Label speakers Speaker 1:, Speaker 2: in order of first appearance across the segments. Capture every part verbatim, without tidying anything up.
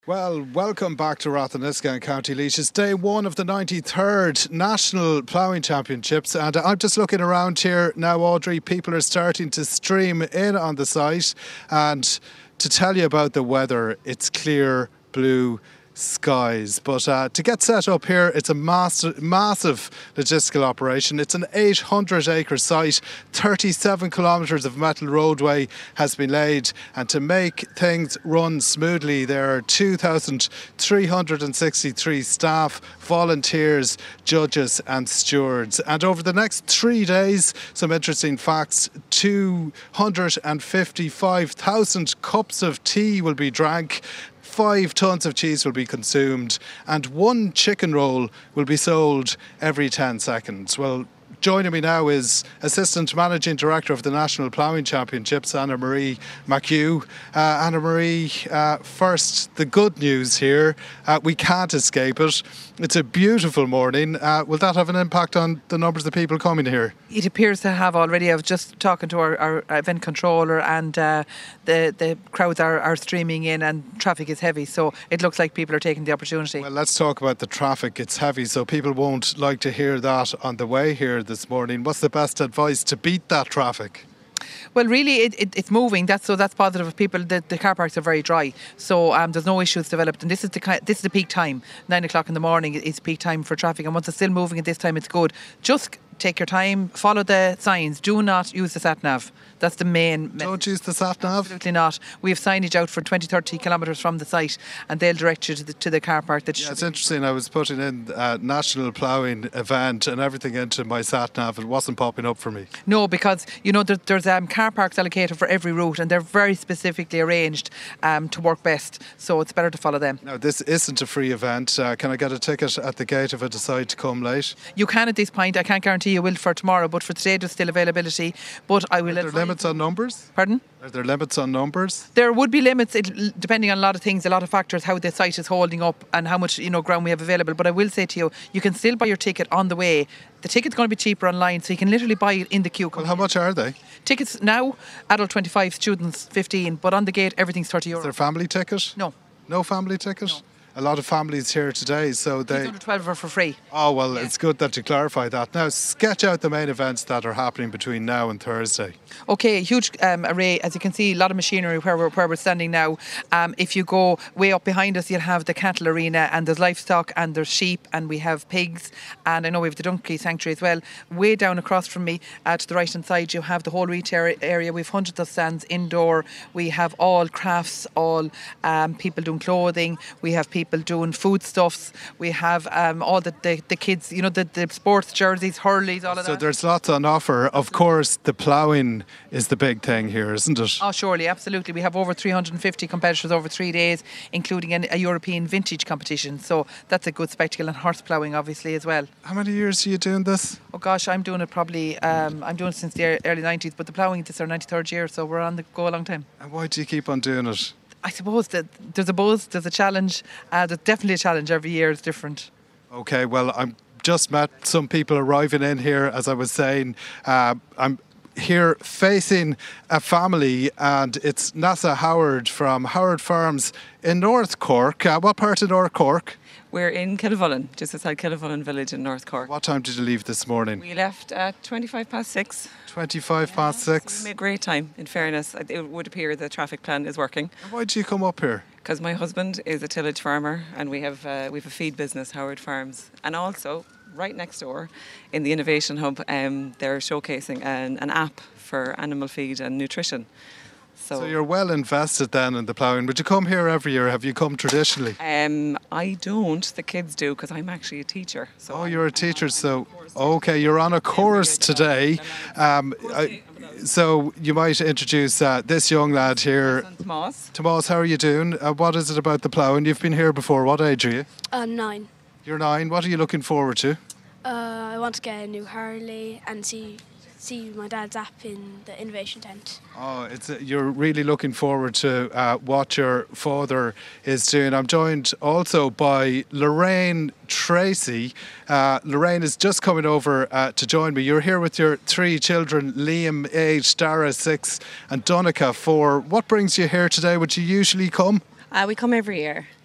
Speaker 1: Well, welcome back to Ratheniska in County Laois. It's day one of the ninety-third National Ploughing Championships, and I'm just looking around here now, Audrey. People are starting to stream in on the site, and to tell you about the weather, it's clear blue skies. But uh, to get set up here, it's a mass- massive logistical operation. It's an eight hundred acre site. thirty-seven kilometres of metal roadway has been laid, and to make things run smoothly, there are two thousand three hundred sixty-three staff, volunteers, judges and stewards. And over the next three days, some interesting facts: two hundred fifty-five thousand cups of tea will be drank, five tonnes of cheese will be consumed, and one chicken roll will be sold every ten seconds. Well, joining me now is Assistant Managing Director of the National Ploughing Championships, Anna Marie McHugh. Uh, Anna Marie, uh, first, the good news here. Uh, we can't escape it. It's a beautiful morning. Uh, will that have an impact on the numbers of people coming here?
Speaker 2: It appears to have already. I was just talking to our, our event controller, and uh, the, the crowds are, are streaming in and traffic is heavy. So it looks like people are taking the opportunity.
Speaker 1: Well, let's talk about the traffic. It's heavy, so people won't like to hear that on the way here this morning. What's the best advice to beat that traffic?
Speaker 2: Well, really, it, it, it's moving. That's so that's positive. People, the, the car parks are very dry, so um, there's no issues developed. And this is the ki- this is the peak time. Nine o'clock in the morning is peak time for traffic. And once it's still moving at this time, it's good. Just take your time, follow the signs. Do not use the sat nav. That's the main.
Speaker 1: Don't use the sat nav?
Speaker 2: Absolutely not. We have signage out for twenty, thirty kilometres from the site, and they'll direct you to the, to the car park. That
Speaker 1: yeah, it's interesting. I was putting in a national ploughing event and everything into my sat nav. It wasn't popping up for me.
Speaker 2: No, because you know there, there's um, car parks allocated for every route, and they're very specifically arranged um, to work best. So it's better to follow them.
Speaker 1: Now, this isn't a free event. Uh, can I get a ticket at the gate if I decide to come late?
Speaker 2: You can at this point. I can't guarantee you will for tomorrow, but for today there's still availability. But I will.
Speaker 1: Are there limits on numbers?
Speaker 2: Pardon?
Speaker 1: Are there limits on numbers?
Speaker 2: There would be limits, it, depending on a lot of things, a lot of factors, how the site is holding up and how much you know ground we have available. But I will say to you, you can still buy your ticket on the way. The ticket's going to be cheaper online, so you can literally buy it in the queue.
Speaker 1: Well, how much are they?
Speaker 2: Tickets now, adult twenty-five, students fifteen, but on the gate everything's thirty euro.
Speaker 1: Is there a family ticket?
Speaker 2: No.
Speaker 1: No family ticket?
Speaker 2: No.
Speaker 1: A lot of families here today, so they...
Speaker 2: Kids under twelve are for free.
Speaker 1: Oh, well,
Speaker 2: Yeah.
Speaker 1: It's good that you clarify that. Now, sketch out the main events that are happening between now and Thursday.
Speaker 2: Okay, a huge um, array. As you can see, a lot of machinery where we're, where we're standing now. Um, if you go way up behind us, you'll have the cattle arena, and there's livestock, and there's sheep, and we have pigs, and I know we have the donkey sanctuary as well. Way down across from me, uh, to the right hand side, you have the whole retail area. We have hundreds of stands indoor. We have all crafts, all um, people doing clothing. We have people doing foodstuffs. We have um, all the, the, the kids, you know, the, the sports jerseys, hurleys, all of
Speaker 1: So
Speaker 2: that.
Speaker 1: there's lots on offer. Of course, the ploughing is the big thing here, isn't it?
Speaker 2: Oh, surely, absolutely. We have over three hundred fifty competitors over three days, including an, a European vintage competition. So that's a good spectacle, and horse ploughing, obviously, as well.
Speaker 1: How many years are you doing this?
Speaker 2: Oh gosh, I'm doing it probably. Um, I'm doing it since the early nineties, but the ploughing this is our ninety-third year, so we're on the go a long time.
Speaker 1: And why do you keep on doing it?
Speaker 2: I suppose that there's a buzz, there's a challenge. Uh, there's definitely a challenge. Every year is different.
Speaker 1: Okay, well, I'm just met some people arriving in here, as I was saying. Uh, I'm here facing a family, and it's Nessa Howard from Howard Farms in North Cork. Uh, what part of North Cork?
Speaker 3: We're in Killavullen, just outside Killavullen village in North Cork.
Speaker 1: What time did you leave this morning?
Speaker 3: We left at twenty-five past six.
Speaker 1: twenty-five past six.
Speaker 3: So we made great time, in fairness. It would appear the traffic plan is working.
Speaker 1: Why did you come up here?
Speaker 3: Because my husband is a tillage farmer, and we have uh, we have a feed business, Howard Farms. And also, right next door, in the Innovation Hub, um, they're showcasing an, an app for animal feed and nutrition. So,
Speaker 1: So you're well invested then in the ploughing. Would you come here every year? Have you come traditionally?
Speaker 3: Um, I don't. The kids do, because I'm actually a teacher. So
Speaker 1: Oh,
Speaker 3: I'm-
Speaker 1: you're a
Speaker 3: I'm
Speaker 1: teacher,
Speaker 3: on
Speaker 1: so
Speaker 3: a course.
Speaker 1: okay, you're on a course
Speaker 3: good job.
Speaker 1: today. Um, I, so you might introduce uh, this young lad here.
Speaker 3: Son Tomas.
Speaker 1: Tomas, how are you doing? Uh, what is it about the ploughing? You've been here before. What age are you?
Speaker 4: Uh, nine.
Speaker 1: You're nine. What are you looking forward to?
Speaker 4: Uh, I want to get a new Harley and see see my dad's app in the innovation tent.
Speaker 1: Oh, it's uh, you're really looking forward to uh, what your father is doing. I'm joined also by Lorraine Tracy. Uh, Lorraine is just coming over uh, to join me. You're here with your three children, Liam, eight, Dara, six, and Donica, four. What brings you here today? Would you usually come?
Speaker 5: Uh, we come every year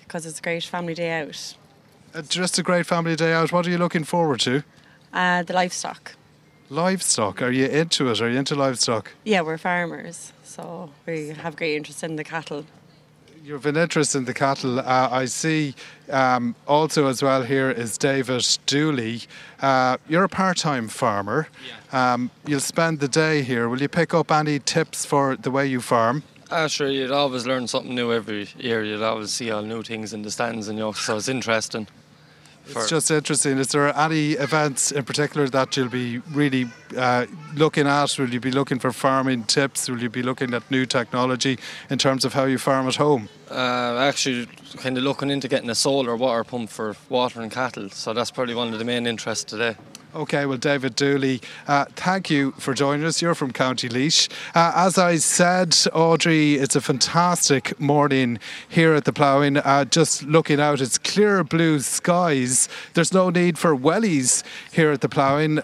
Speaker 5: because it's a great family day out.
Speaker 1: Uh, just a great family day out. What are you looking forward to?
Speaker 5: Uh, the livestock.
Speaker 1: Livestock. Are you into it? Are you into livestock?
Speaker 5: Yeah, we're farmers, so we have great interest in the cattle.
Speaker 1: You've an interest in the cattle. Uh, I see um, also as well here is David Dooley. Uh, you're a part-time farmer. Yeah. Um, you'll spend the day here. Will you pick up any tips for the way you farm?
Speaker 6: Ah, sure, you'd always learn something new every year. You'd always see all new things in the stands, and you know, so it's interesting.
Speaker 1: It's just interesting. Is there any events in particular that you'll be really uh, looking at? Will you be looking for farming tips? Will you be looking at new technology in terms of how you farm at home?
Speaker 6: Uh, actually, kind of looking into getting a solar water pump for watering cattle. So that's probably one of the main interests today.
Speaker 1: OK, well, David Dooley, uh, thank you for joining us. You're from County Laois. Uh, as I said, Audrey, it's a fantastic morning here at the ploughing. Uh, just looking out, it's clear blue skies. There's no need for wellies here at the ploughing.